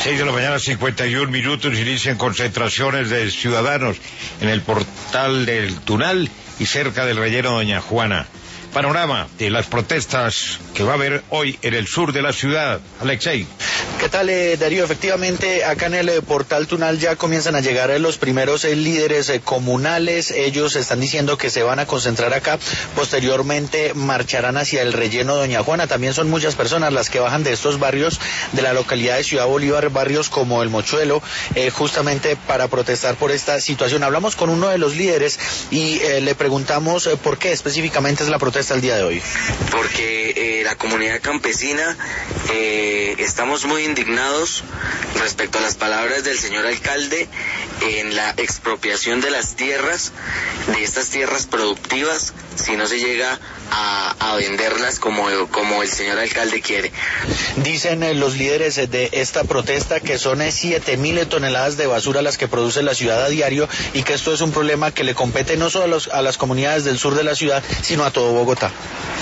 6 de la mañana, 51 minutos, inician concentraciones de ciudadanos en el portal del Tunal y cerca del relleno Doña Juana. Panorama de las protestas que va a haber hoy en el sur de la ciudad. Alexei. ¿Qué tal, Darío? Efectivamente, acá en el portal Tunal ya comienzan a llegar los primeros líderes comunales. Ellos están diciendo que se van a concentrar acá. Posteriormente marcharán hacia el relleno Doña Juana. También son muchas personas las que bajan de estos barrios de la localidad de Ciudad Bolívar, barrios como El Mochuelo, justamente para protestar por esta situación. Hablamos con uno de los líderes y le preguntamos por qué específicamente es la protesta el día de hoy. Porque la comunidad campesina estamos muy indignados respecto a las palabras del señor alcalde en la expropiación de las tierras, de estas tierras productivas, si no se llega a venderlas como el señor alcalde quiere. Dicen los líderes de esta protesta que son 7.000 toneladas de basura las que produce la ciudad a diario y que esto es un problema que le compete no solo a las comunidades del sur de la ciudad, sino a todo Bogotá.